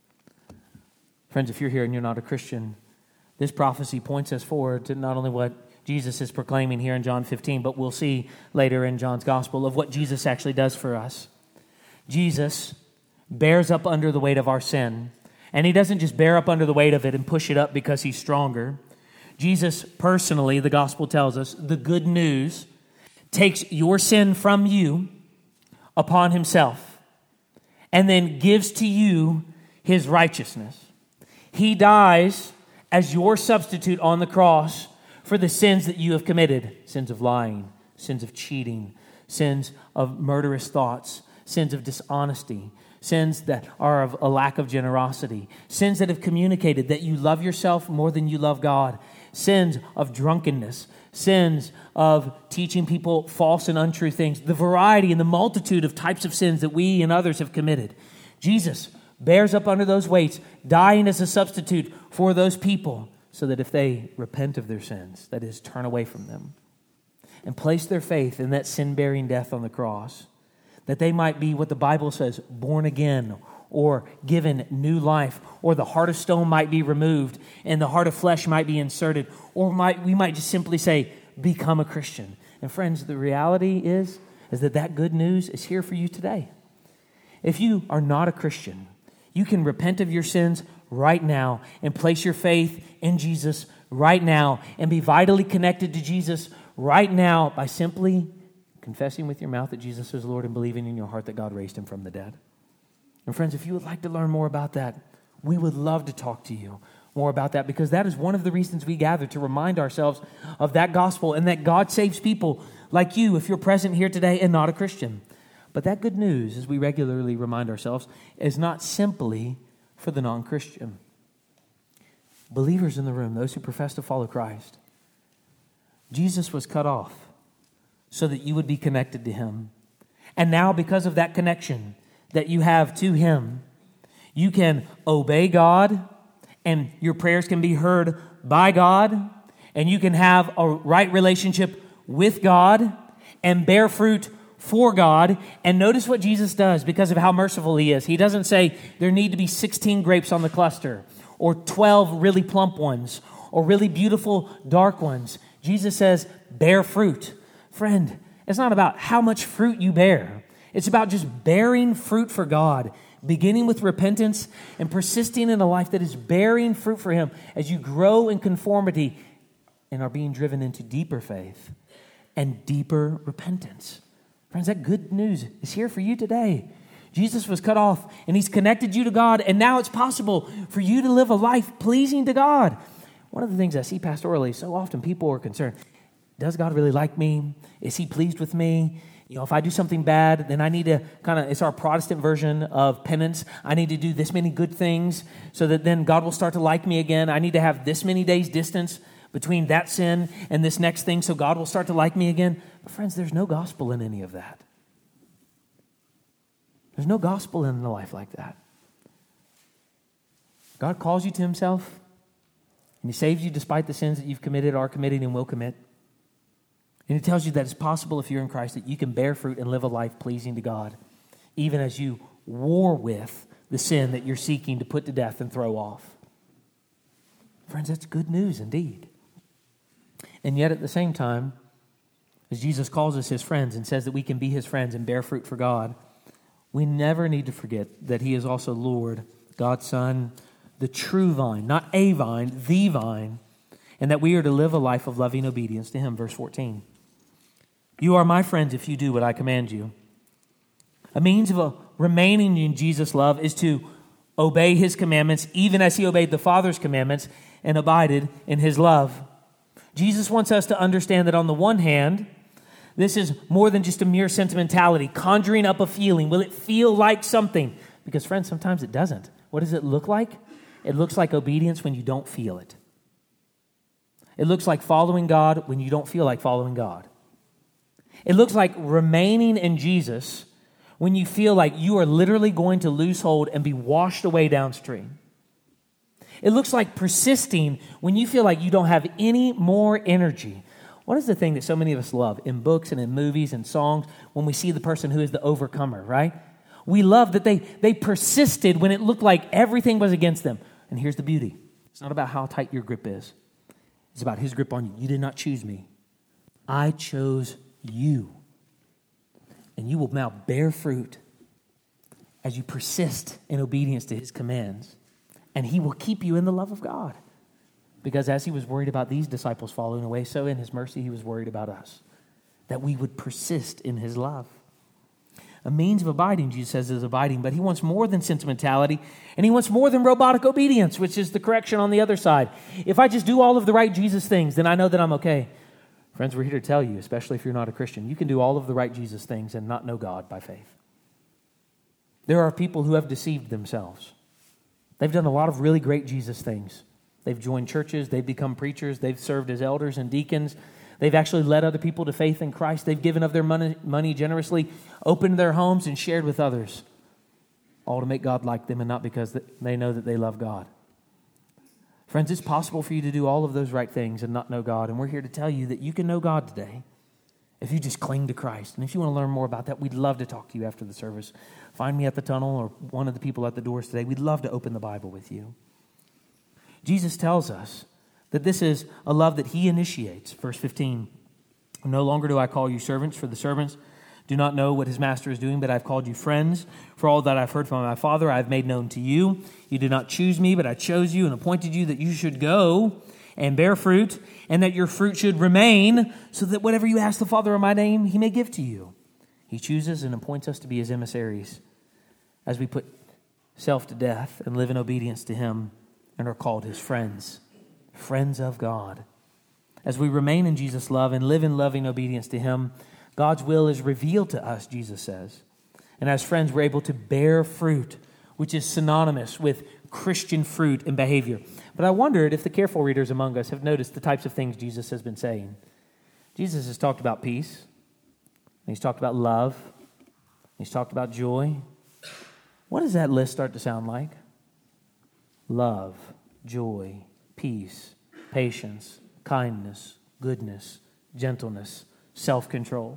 Friends, if you're here and you're not a Christian, this prophecy points us forward to not only what Jesus is proclaiming here in John fifteen, but we'll see later in John's Gospel of what Jesus actually does for us. Jesus bears up under the weight of our sin, and he doesn't just bear up under the weight of it and push it up because he's stronger. Jesus personally, the Gospel tells us, the good news, takes your sin from you upon himself and then gives to you his righteousness. He dies as your substitute on the cross for the sins that you have committed, sins of lying, sins of cheating, sins of murderous thoughts, sins of dishonesty, sins that are of a lack of generosity, sins that have communicated that you love yourself more than you love God, sins of drunkenness, sins of teaching people false and untrue things, the variety and the multitude of types of sins that we and others have committed. Jesus bears up under those weights, dying as a substitute for those people, so that if they repent of their sins, that is, turn away from them, and place their faith in that sin-bearing death on the cross, that they might be what the Bible says, born again, or given new life, or the heart of stone might be removed, and the heart of flesh might be inserted, or might we might just simply say, become a Christian. And friends, the reality is, is that that good news is here for you today. If you are not a Christian, you can repent of your sins right now and place your faith in Jesus right now and be vitally connected to Jesus right now by simply confessing with your mouth that Jesus is Lord and believing in your heart that God raised him from the dead. And friends, if you would like to learn more about that, we would love to talk to you more about that, because that is one of the reasons we gather, to remind ourselves of that gospel and that God saves people like you if you're present here today and not a Christian. But that good news, as we regularly remind ourselves, is not simply for the non-Christian. Believers in the room, those who profess to follow Christ, Jesus was cut off so that you would be connected to him. And now, because of that connection that you have to Him, you can obey God, and your prayers can be heard by God, and you can have a right relationship with God and bear fruit for God. And notice what Jesus does because of how merciful He is. He doesn't say there need to be sixteen grapes on the cluster or twelve really plump ones or really beautiful dark ones. Jesus says, bear fruit. Friend, it's not about how much fruit you bear. It's about just bearing fruit for God, beginning with repentance and persisting in a life that is bearing fruit for Him as you grow in conformity and are being driven into deeper faith and deeper repentance. Friends, that good news is here for you today. Jesus was cut off and He's connected you to God, and now it's possible for you to live a life pleasing to God. One of the things I see pastorally, so often people are concerned, does God really like me? Is He pleased with me? You know, if I do something bad, then I need to kind of, it's our Protestant version of penance. I need to do this many good things so that then God will start to like me again. I need to have this many days distance between that sin and this next thing so God will start to like me again. But friends, there's no gospel in any of that. There's no gospel in a life like that. God calls you to Himself, and He saves you despite the sins that you've committed, are committing, and will commit. And He tells you that it's possible if you're in Christ that you can bear fruit and live a life pleasing to God, even as you war with the sin that you're seeking to put to death and throw off. Friends, that's good news indeed. And yet at the same time, as Jesus calls us His friends and says that we can be His friends and bear fruit for God, we never need to forget that He is also Lord, God's Son, the true vine, not a vine, the vine, and that we are to live a life of loving obedience to Him. Verse fourteen. You are my friends if you do what I command you. A means of a remaining in Jesus' love is to obey His commandments, even as He obeyed the Father's commandments and abided in His love. Jesus wants us to understand that on the one hand, this is more than just a mere sentimentality, conjuring up a feeling. Will it feel like something? Because friends, sometimes it doesn't. What does it look like? It looks like obedience when you don't feel it. It looks like following God when you don't feel like following God. It looks like remaining in Jesus when you feel like you are literally going to lose hold and be washed away downstream. It looks like persisting when you feel like you don't have any more energy. What is the thing that so many of us love in books and in movies and songs when we see the person who is the overcomer, right? We love that they, they persisted when it looked like everything was against them. And here's the beauty. It's not about how tight your grip is. It's about His grip on you. You did not choose me. I chose you. And you will now bear fruit as you persist in obedience to His commands. And He will keep you in the love of God. Because as He was worried about these disciples falling away, so in His mercy He was worried about us. That we would persist in His love. A means of abiding, Jesus says, is abiding. But He wants more than sentimentality. And He wants more than robotic obedience, which is the correction on the other side. If I just do all of the right Jesus things, then I know that I'm okay. Friends, we're here to tell you, especially if you're not a Christian, you can do all of the right Jesus things and not know God by faith. There are people who have deceived themselves. They've done a lot of really great Jesus things. They've joined churches, they've become preachers, they've served as elders and deacons. They've actually led other people to faith in Christ. They've given of their money, money generously, opened their homes and shared with others, all to make God like them and not because they know that they love God. Friends, it's possible for you to do all of those right things and not know God, and we're here to tell you that you can know God today if you just cling to Christ. And if you want to learn more about that, we'd love to talk to you after the service. Find me at the tunnel or one of the people at the doors today. We'd love to open the Bible with you. Jesus tells us that this is a love that He initiates. Verse fifteen, no longer do I call you servants, for the servants do not know what his master is doing, but I've called you friends. For all that I've heard from my Father, I have made known to you. You did not choose me, but I chose you and appointed you that you should go and bear fruit, and that your fruit should remain, so that whatever you ask the Father in my name, He may give to you. He chooses and appoints us to be His emissaries as we put self to death and live in obedience to Him and are called His friends, friends of God. As we remain in Jesus' love and live in loving obedience to Him, God's will is revealed to us, Jesus says. And as friends, we're able to bear fruit, which is synonymous with Christian fruit and behavior. But I wondered if the careful readers among us have noticed the types of things Jesus has been saying. Jesus has talked about peace, and He's talked about love, He's talked about joy. What does that list start to sound like? Love, joy, peace, patience, kindness, goodness, gentleness, self-control.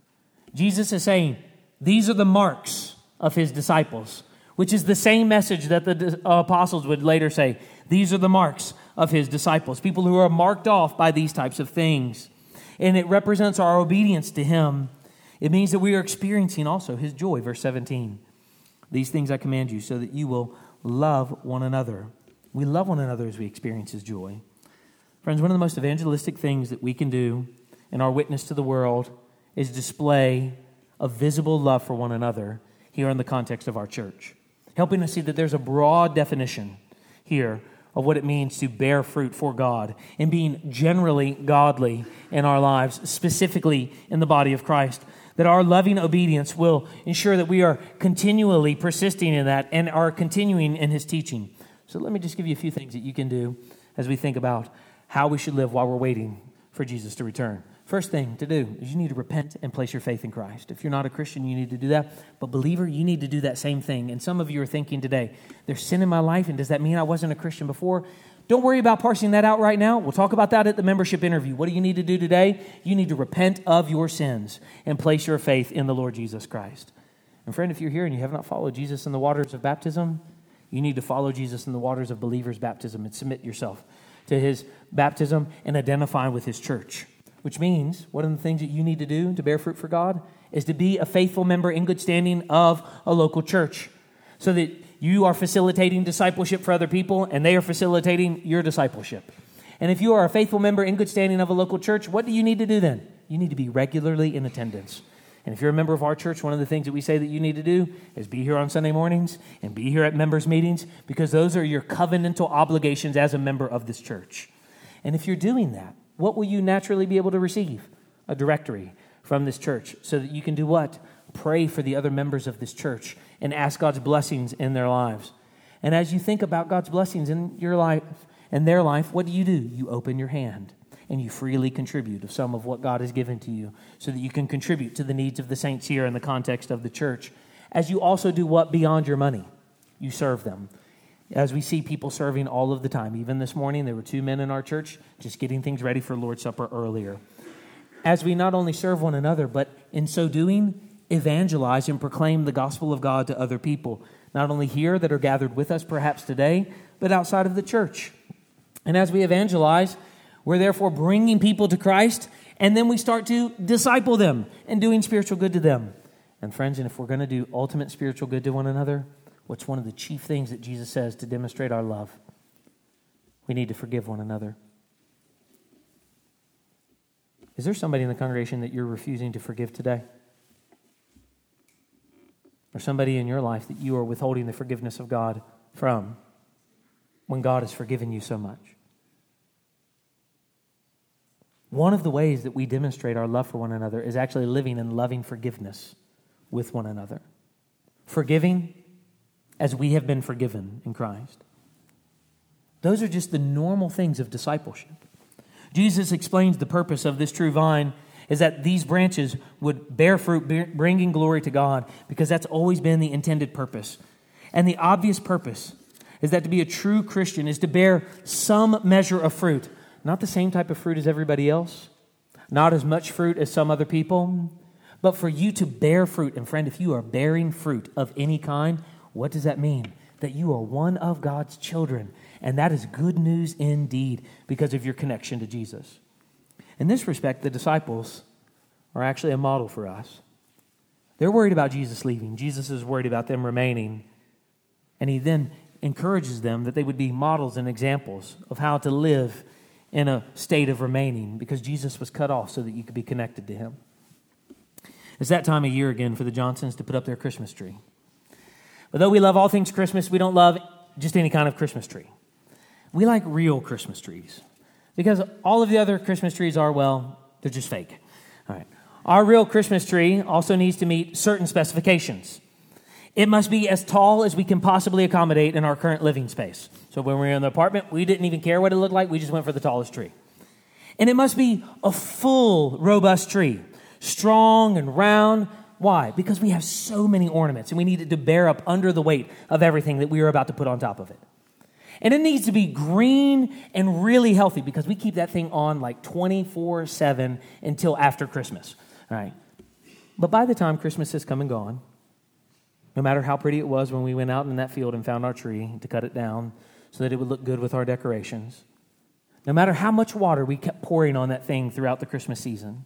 Jesus is saying, these are the marks of his disciples, which is the same message that the apostles would later say. These are the marks of his disciples, people who are marked off by these types of things. And it represents our obedience to him. It means that we are experiencing also his joy. Verse seventeen, these things I command you so that you will love one another. We love one another as we experience his joy. Friends, one of the most evangelistic things that we can do in our witness to the world is display a visible love for one another here in the context of our church, helping us see that there's a broad definition here of what it means to bear fruit for God and being generally godly in our lives, specifically in the body of Christ, that our loving obedience will ensure that we are continually persisting in that and are continuing in his teaching. So let me just give you a few things that you can do as we think about how we should live while we're waiting for Jesus to return. First thing to do is you need to repent and place your faith in Christ. If you're not a Christian, you need to do that. But believer, you need to do that same thing. And some of you are thinking today, there's sin in my life, and does that mean I wasn't a Christian before? Don't worry about parsing that out right now. We'll talk about that at the membership interview. What do you need to do today? You need to repent of your sins and place your faith in the Lord Jesus Christ. And friend, if you're here and you have not followed Jesus in the waters of baptism, you need to follow Jesus in the waters of believers' baptism and submit yourself to his baptism and identify with his church. Which means one of the things that you need to do to bear fruit for God is to be a faithful member in good standing of a local church so that you are facilitating discipleship for other people and they are facilitating your discipleship. And if you are a faithful member in good standing of a local church, what do you need to do then? You need to be regularly in attendance. And if you're a member of our church, one of the things that we say that you need to do is be here on Sunday mornings and be here at members' meetings, because those are your covenantal obligations as a member of this church. And if you're doing that, what will you naturally be able to receive? A directory from this church so that you can do what? Pray for the other members of this church and ask God's blessings in their lives. And as you think about God's blessings in your life and their life, what do you do? You open your hand and you freely contribute of some of what God has given to you so that you can contribute to the needs of the saints here in the context of the church. As you also do what beyond your money? You serve them. As we see people serving all of the time. Even this morning, there were two men in our church just getting things ready for Lord's Supper earlier. As we not only serve one another, but in so doing, evangelize and proclaim the gospel of God to other people, not only here that are gathered with us perhaps today, but outside of the church. And as we evangelize, we're therefore bringing people to Christ, and then we start to disciple them and doing spiritual good to them. And friends, and if we're going to do ultimate spiritual good to one another, what's one of the chief things that Jesus says to demonstrate our love? We need to forgive one another. Is there somebody in the congregation that you're refusing to forgive today? Or somebody in your life that you are withholding the forgiveness of God from when God has forgiven you so much? One of the ways that we demonstrate our love for one another is actually living in loving forgiveness with one another. Forgiving as we have been forgiven in Christ. Those are just the normal things of discipleship. Jesus explains the purpose of this true vine is that these branches would bear fruit, bringing glory to God, because that's always been the intended purpose. And the obvious purpose is that to be a true Christian is to bear some measure of fruit. Not the same type of fruit as everybody else, not as much fruit as some other people, but for you to bear fruit. And friend, if you are bearing fruit of any kind, what does that mean? That you are one of God's children. And that is good news indeed because of your connection to Jesus. In this respect, the disciples are actually a model for us. They're worried about Jesus leaving. Jesus is worried about them remaining. And he then encourages them that they would be models and examples of how to live in a state of remaining, because Jesus was cut off so that you could be connected to him. It's that time of year again for the Johnsons to put up their Christmas tree. But though we love all things Christmas, we don't love just any kind of Christmas tree. We like real Christmas trees, because all of the other Christmas trees are, well, they're just fake. All right. Our real Christmas tree also needs to meet certain specifications. It must be as tall as we can possibly accommodate in our current living space. So when we were in the apartment, we didn't even care what it looked like. We just went for the tallest tree. And it must be a full, robust tree, strong and round, Why? Because we have so many ornaments and we need it to bear up under the weight of everything that we are about to put on top of it. And it needs to be green and really healthy because we keep that thing on like twenty-four seven until after Christmas, all right? But by the time Christmas has come and gone, no matter how pretty it was when we went out in that field and found our tree to cut it down so that it would look good with our decorations, no matter how much water we kept pouring on that thing throughout the Christmas season,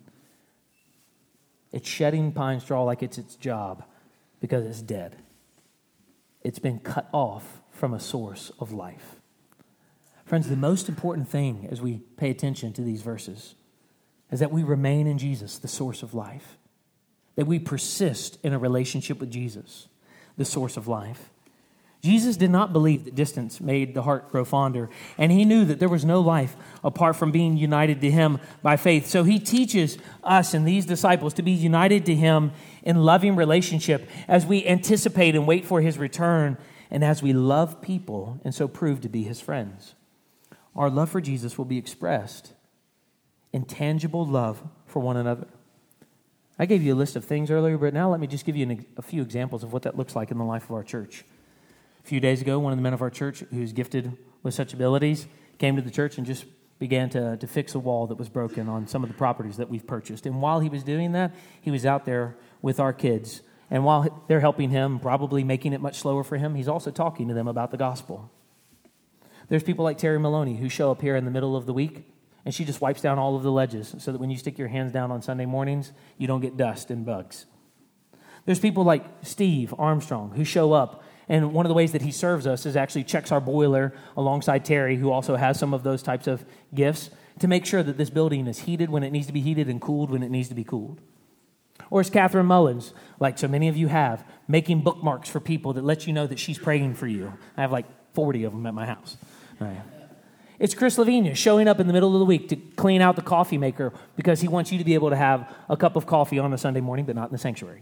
it's shedding pine straw like it's its job because it's dead. It's been cut off from a source of life. Friends, the most important thing as we pay attention to these verses is that we remain in Jesus, the source of life. That we persist in a relationship with Jesus, the source of life. Jesus did not believe that distance made the heart grow fonder, and he knew that there was no life apart from being united to him by faith. So he teaches us and these disciples to be united to him in loving relationship as we anticipate and wait for his return and as we love people and so prove to be his friends. Our love for Jesus will be expressed in tangible love for one another. I gave you a list of things earlier, but now let me just give you an, a few examples of what that looks like in the life of our church. A few days ago, one of the men of our church who's gifted with such abilities came to the church and just began to, to fix a wall that was broken on some of the properties that we've purchased. And while he was doing that, he was out there with our kids. And while they're helping him, probably making it much slower for him, he's also talking to them about the gospel. There's people like Terry Maloney who show up here in the middle of the week, and she just wipes down all of the ledges so that when you stick your hands down on Sunday mornings, you don't get dust and bugs. There's people like Steve Armstrong who show up, and one of the ways that he serves us is actually checks our boiler alongside Terry, who also has some of those types of gifts, to make sure that this building is heated when it needs to be heated and cooled when it needs to be cooled. Or it's Catherine Mullins, like so many of you have, making bookmarks for people that let you know that she's praying for you. I have like forty of them at my house. All right. It's Chris Lavinia showing up in the middle of the week to clean out the coffee maker because he wants you to be able to have a cup of coffee on a Sunday morning, but not in the sanctuary.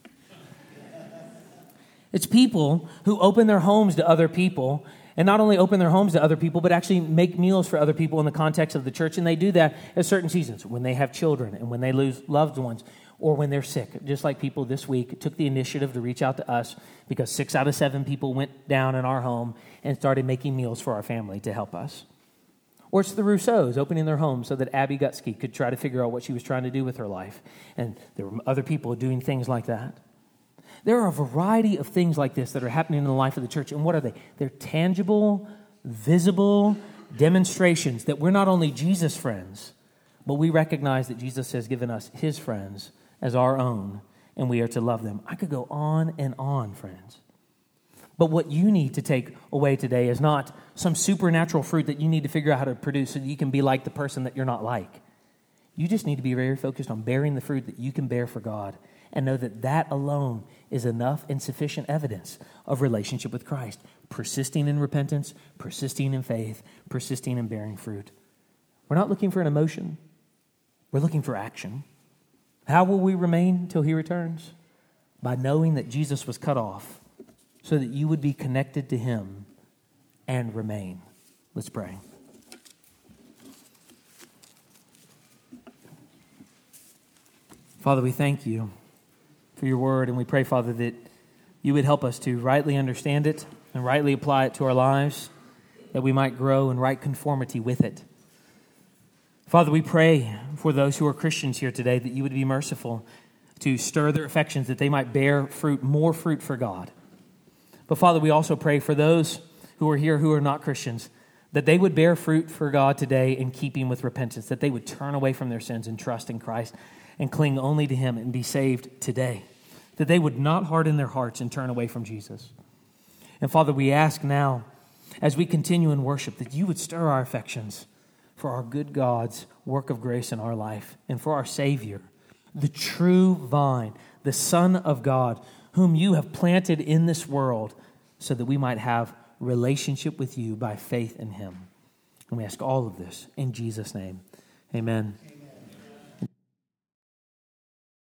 It's people who open their homes to other people, and not only open their homes to other people, but actually make meals for other people in the context of the church, and they do that at certain seasons, when they have children and when they lose loved ones, or when they're sick. Just like people this week took the initiative to reach out to us because six out of seven people went down in our home and started making meals for our family to help us. Or it's the Rousseaus opening their home so that Abby Gutsky could try to figure out what she was trying to do with her life. And there were other people doing things like that. There are a variety of things like this that are happening in the life of the church. And what are they? They're tangible, visible demonstrations that we're not only Jesus' friends, but we recognize that Jesus has given us his friends as our own, and we are to love them. I could go on and on, friends. But what you need to take away today is not some supernatural fruit that you need to figure out how to produce so that you can be like the person that you're not like. You just need to be very focused on bearing the fruit that you can bear for God and know that that alone is enough and sufficient evidence of relationship with Christ. Persisting in repentance, persisting in faith, persisting in bearing fruit. We're not looking for an emotion. We're looking for action. How will we remain till he returns? By knowing that Jesus was cut off so that you would be connected to him and remain. Let's pray. Father, we thank you for your word, and we pray, Father, that you would help us to rightly understand it and rightly apply it to our lives, that we might grow in right conformity with it. Father, we pray for those who are Christians here today that you would be merciful to stir their affections, that they might bear fruit, more fruit for God. But Father, we also pray for those who are here who are not Christians, that they would bear fruit for God today in keeping with repentance, that they would turn away from their sins and trust in Christ and cling only to him and be saved today, that they would not harden their hearts and turn away from Jesus. And Father, we ask now, as we continue in worship, that you would stir our affections for our good God's work of grace in our life and for our Savior, the true vine, the Son of God, whom you have planted in this world so that we might have relationship with you by faith in him. And we ask all of this in Jesus' name. Amen.